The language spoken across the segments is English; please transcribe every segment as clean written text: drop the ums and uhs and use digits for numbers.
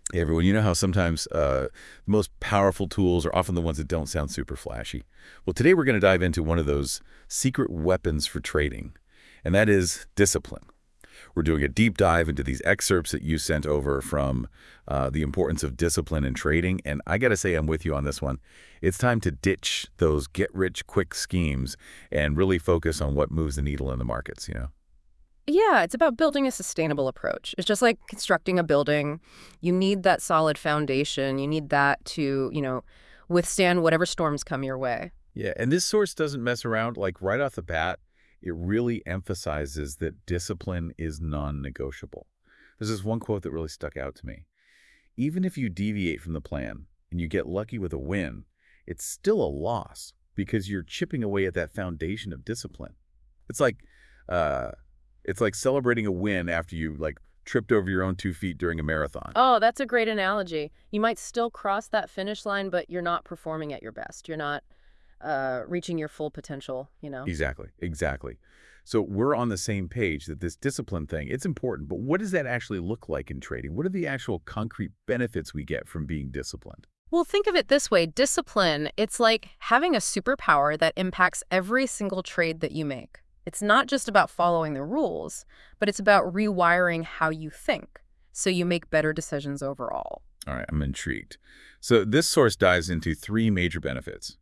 Hey everyone, you know how sometimes the most powerful tools are often the ones that don't sound super flashy? Well, today we're going to dive into one of those secret weapons for trading, and that is discipline. We're doing a deep dive into these excerpts that you sent over from the importance of discipline in trading, and I got to say I'm with you on this one. It's time to ditch those get-rich-quick schemes and really focus on what moves the needle in the markets, you know? Yeah, it's about building a sustainable approach. It's just like constructing a building. You need that solid foundation. You need that to, withstand whatever storms come your way. Yeah, and this source doesn't mess around. Like right off the bat, it really emphasizes that discipline is non-negotiable. There's this one quote that really stuck out to me. Even if you deviate from the plan and you get lucky with a win, it's still a loss because you're chipping away at that foundation of discipline. It's like uh it's like celebrating a win after you tripped over your own 2 feet during a marathon. Oh, that's a great analogy. You might still cross that finish line, but you're not performing at your best. You're not reaching your full potential. Exactly, exactly. So we're on the same page that this discipline thing, it's important, but what does that actually look like in trading? What are the actual concrete benefits we get from being disciplined? Well, think of it this way. Discipline, it's like having a superpower that impacts every single trade that you make. It's not just about following the rules, but it's about rewiring how you think so you make better decisions overall. All right, I'm intrigued. So this source dives into three major benefits: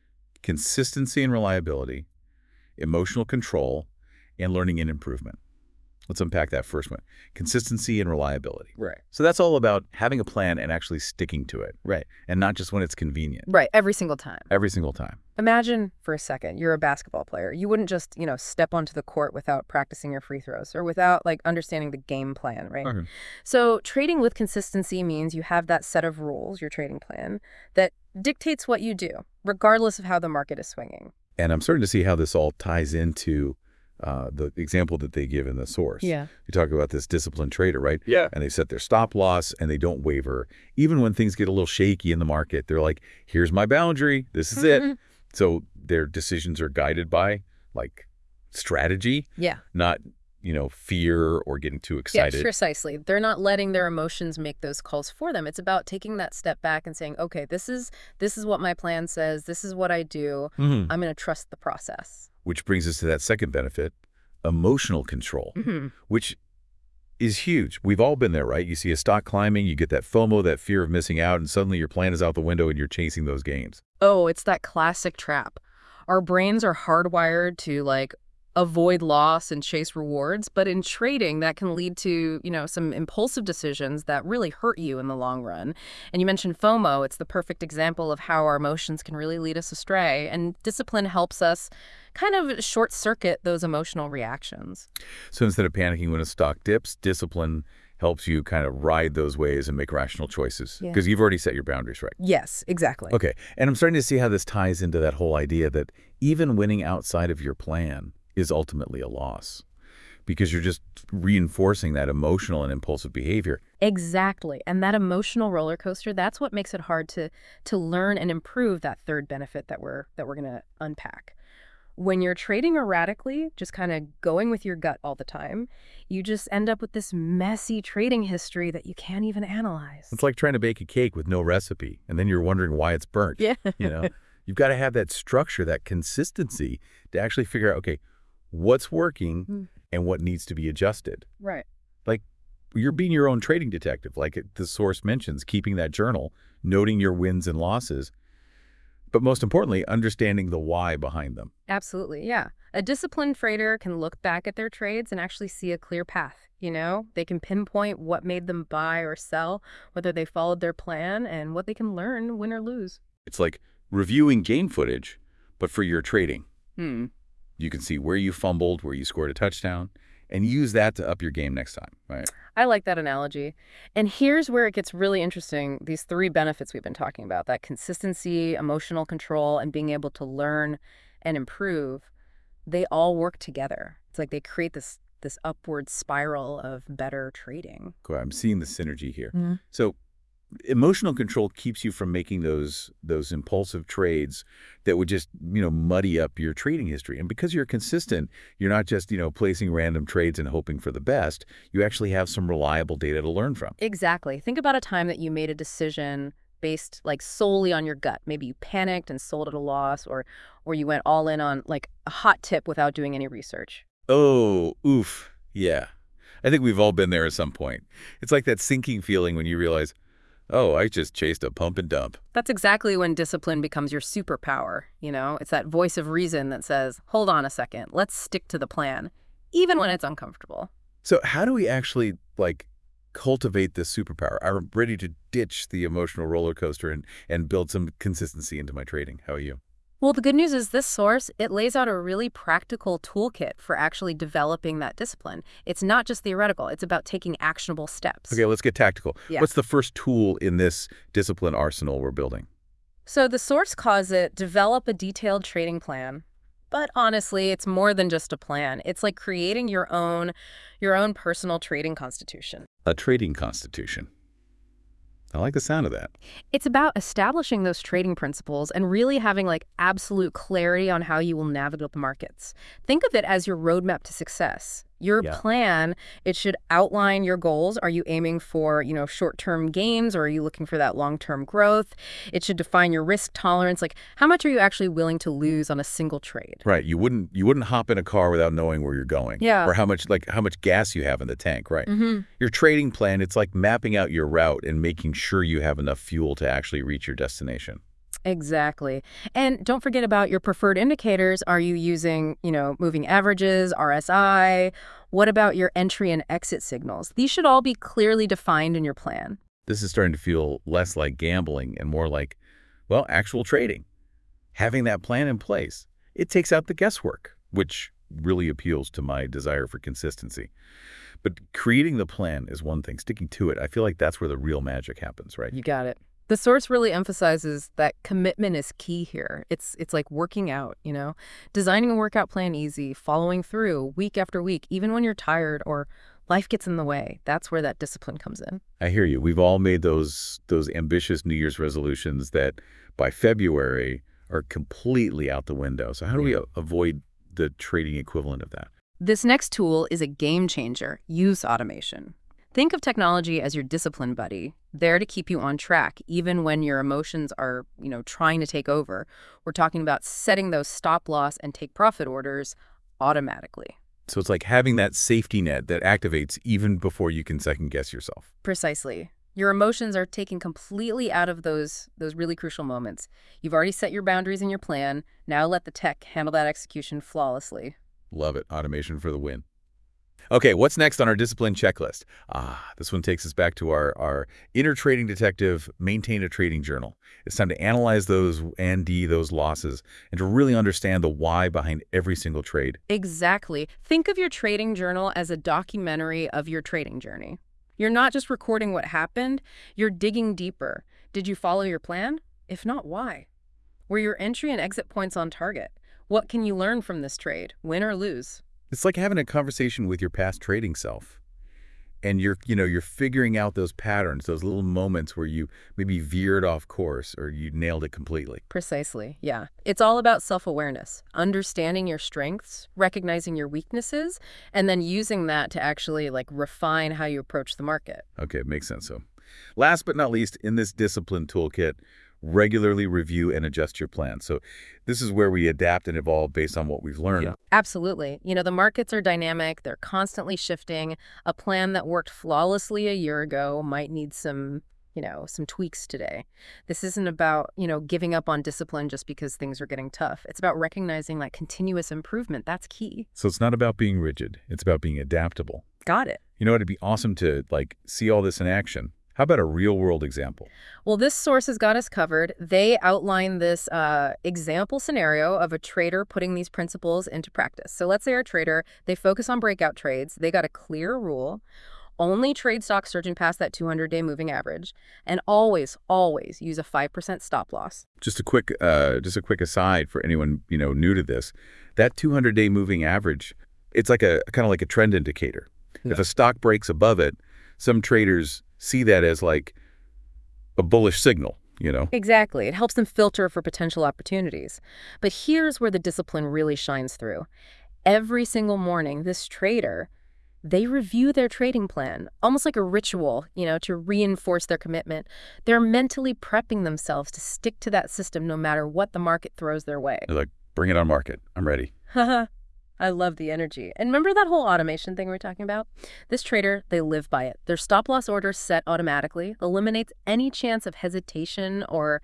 consistency and reliability, emotional control, and learning and improvement. Let's unpack that first one. Consistency and reliability. Right. So that's all about having a plan and actually sticking to it, Right. and not just when it's convenient, Right. Every single time. every single time. Imagine for a second, you're a basketball player. You wouldn't just, step onto the court without practicing your free throws or without understanding the game plan, right? Okay. So trading with consistency means you have that set of rules, your trading plan, that dictates what you do, regardless of how the market is swinging. And I'm starting to see how this all ties into the example that they give in the source. Yeah. You talk about this disciplined trader, right? Yeah. And they set their stop loss and they don't waver. Even when things get a little shaky in the market, they're like, here's my boundary. This is it. So their decisions are guided by strategy, Yeah. not, fear or getting too Yeah, excited. precisely. They're not letting their emotions make those calls for them. It's about taking that step back and saying, okay, this is what my plan says. This is what I do. Mhm. I'm going to trust the process. Which brings us to that second benefit, emotional control, which is huge. We've all been there, right? You see a stock climbing, you get that FOMO, that fear of missing out, and suddenly your plan is out the window and you're chasing those gains. Oh, it's that classic trap. Our brains are hardwired to avoid loss and chase rewards, but in trading that can lead to, some impulsive decisions that really hurt you in the long run. And you mentioned FOMO, it's the perfect example of how our emotions can really lead us astray, and discipline helps us kind of short circuit those emotional reactions. So instead of panicking when a stock dips, discipline helps you kind of ride those waves and make rational choices Yeah. because you've already set your boundaries right. Yes, exactly. Okay, and I'm starting to see how this ties into that whole idea that even winning outside of your plan is ultimately a loss because you're just reinforcing that emotional and impulsive behavior. Exactly. And that emotional roller coaster, that's what makes it hard to learn and improve that third benefit that we're going to unpack. When you're trading erratically, just kind of going with your gut all the time, you just end up with this messy trading history that you can't even analyze. It's like trying to bake a cake with no recipe, and then you're wondering why it's burnt. Yeah. You know, you've got to have that structure, that consistency to actually figure out, okay, what's working Mm. and what needs to be adjusted. Right. Like you're being your own trading detective, the source mentions, keeping that journal, noting your wins and losses, but most importantly, understanding the why behind them. Absolutely. Yeah. A disciplined trader can look back at their trades and actually see a clear path. They can pinpoint what made them buy or sell, whether they followed their plan, and what they can learn, win or lose. It's like reviewing game footage, but for your trading. Hmm. You can see where you fumbled, where you scored a touchdown, and use that to up your game next time, right? I like that analogy. And here's where it gets really interesting. These three benefits we've been talking about, that consistency, emotional control, and being able to learn and improve, they all work together. It's like they create this upward spiral of better trading. Cool. I'm seeing the synergy here. Mhm. So Emotional control keeps you from making those impulsive trades that would just, muddy up your trading history. And because you're consistent, you're not just, placing random trades and hoping for the best. You actually have some reliable data to learn from. Exactly. Think about a time that you made a decision based like solely on your gut. Maybe you panicked and sold at a loss, or you went all in on like a hot tip without doing any research. Oh, oof. Yeah. I think we've all been there at some point. It's like that sinking feeling when you realize, oh, I just chased a pump and dump. That's exactly when discipline becomes your superpower, It's that voice of reason that says, hold on a second, let's stick to the plan, even when it's uncomfortable. So how do we actually, cultivate this superpower? I'm ready to ditch the emotional roller coaster and build some consistency into my trading. How are you? Well, the good news is this source, it lays out a really practical toolkit for actually developing that discipline. It's not just theoretical. It's about taking actionable steps. Okay, let's get tactical. Yeah. What's the first tool in this discipline arsenal we're building? So the source calls it develop a detailed trading plan. But honestly, it's more than just a plan. It's like creating your own personal trading constitution. A trading constitution. I like the sound of that. It's about establishing those trading principles and really having like absolute clarity on how you will navigate the markets. Think of it as your roadmap to success. Your plan, it should outline your goals. Are you aiming for, short-term gains, or are you looking for that long-term growth? It should define your risk tolerance. Like, how much are you actually willing to lose on a single trade? Right. You wouldn't hop in a car without knowing where you're going. Yeah. Or how much gas you have in the tank, right? Mm-hmm. Your trading plan, it's like mapping out your route and making sure you have enough fuel to actually reach your destination. Exactly. And don't forget about your preferred indicators. Are you using, moving averages, RSI? What about your entry and exit signals? These should all be clearly defined in your plan. This is starting to feel less like gambling and more like, actual trading. Having that plan in place, it takes out the guesswork, which really appeals to my desire for consistency. But creating the plan is one thing. Sticking to it, I feel like that's where the real magic happens, right? You got it. The source really emphasizes that commitment is key here. It's like working out, Designing a workout plan easy, following through week after week, even when you're tired or life gets in the way. That's where that discipline comes in. I hear you. We've all made those ambitious New Year's resolutions that by February are completely out the window. So how do we avoid the trading equivalent of that? This next tool is a game changer, use automation. Think of technology as your discipline buddy, there to keep you on track, even when your emotions are, trying to take over. We're talking about setting those stop loss and take profit orders automatically. So it's like having that safety net that activates even before you can second guess yourself. Precisely. Your emotions are taken completely out of those really crucial moments. You've already set your boundaries in your plan. Now let the tech handle that execution flawlessly. Love it. Automation for the win. Okay, what's next on our discipline checklist? This one takes us back to our inner trading detective, maintain a trading journal. It's time to analyze those losses and to really understand the why behind every single trade. Exactly. Think of your trading journal as a documentary of your trading journey. You're not just recording what happened, you're digging deeper. Did you follow your plan? If not, why? Were your entry and exit points on target? What can you learn from this trade, win or lose? It's like having a conversation with your past trading self. And you're figuring out those patterns, those little moments where you maybe veered off course or you nailed it completely. Precisely, yeah. It's all about self-awareness, understanding your strengths, recognizing your weaknesses, and then using that to actually refine how you approach the market. Okay, it makes sense. So last but not least, in this discipline toolkit, regularly review and adjust your plan. So this is where we adapt and evolve based on what we've learned. Yeah. Absolutely. The markets are dynamic. They're constantly shifting. A plan that worked flawlessly a year ago might need some tweaks today. This isn't about, giving up on discipline just because things are getting tough. It's about recognizing continuous improvement. That's key. So it's not about being rigid. It's about being adaptable. Got it. It'd be awesome to see all this in action. How about a real-world example? Well, this source has got us covered. They outline this example scenario of a trader putting these principles into practice. So let's say our trader, they focus on breakout trades. They got a clear rule. Only trade stocks surging past that 200-day moving average. And always, always use a 5% stop loss. Just a quick aside for anyone new to this. That 200-day moving average, it's kind of like a trend indicator. Yeah. If a stock breaks above it, some traders see that as a bullish signal. Exactly. It helps them filter for potential opportunities. But here's where the discipline really shines through. Every single morning, this trader, they review their trading plan, almost like a ritual, to reinforce their commitment. They're mentally prepping themselves to stick to that system no matter what the market throws their way. They're like, bring it on market. I'm ready. Haha. I love the energy. And remember that whole automation thing we were talking about? This trader, they live by it. Their stop loss order set automatically eliminates any chance of hesitation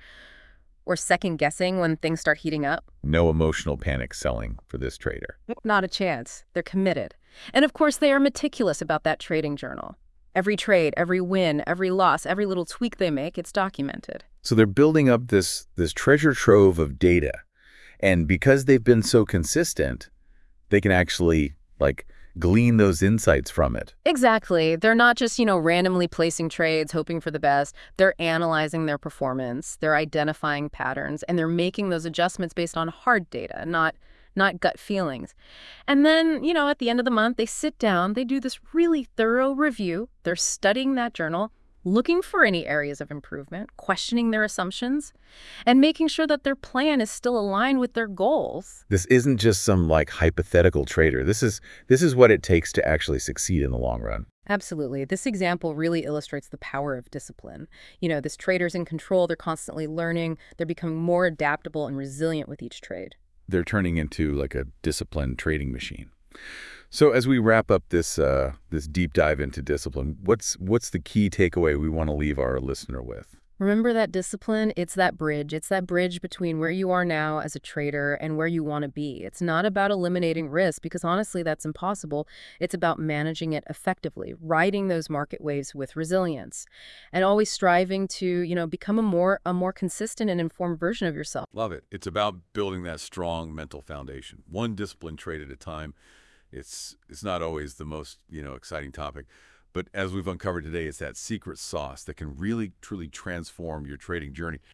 or second guessing when things start heating up. No emotional panic selling for this trader. Not a chance. They're committed. And of course, they are meticulous about that trading journal. Every trade, every win, every loss, every little tweak they make, it's documented. So they're building up this treasure trove of data. And because they've been so consistent, they can actually, glean those insights from it. Exactly. They're not just, randomly placing trades, hoping for the best. They're analyzing their performance, they're identifying patterns, and they're making those adjustments based on hard data, not gut feelings. And then, at the end of the month, they sit down, they do this really thorough review. They're studying that journal, looking for any areas of improvement, questioning their assumptions, and making sure that their plan is still aligned with their goals. This isn't just some hypothetical trader. This is what it takes to actually succeed in the long run. Absolutely. This example really illustrates the power of discipline. This trader's in control, they're constantly learning, they're becoming more adaptable and resilient with each trade. They're turning into a disciplined trading machine. So as we wrap up this deep dive into discipline, what's the key takeaway we want to leave our listener with? Remember that discipline, it's that bridge. It's that bridge between where you are now as a trader and where you want to be. It's not about eliminating risk because honestly, that's impossible. It's about managing it effectively, riding those market waves with resilience, and always striving to, become a more consistent and informed version of yourself. Love it. It's about building that strong mental foundation, one disciplined trade at a time. It's not always the most, exciting topic. But as we've uncovered today, it's that secret sauce that can really, truly transform your trading journey.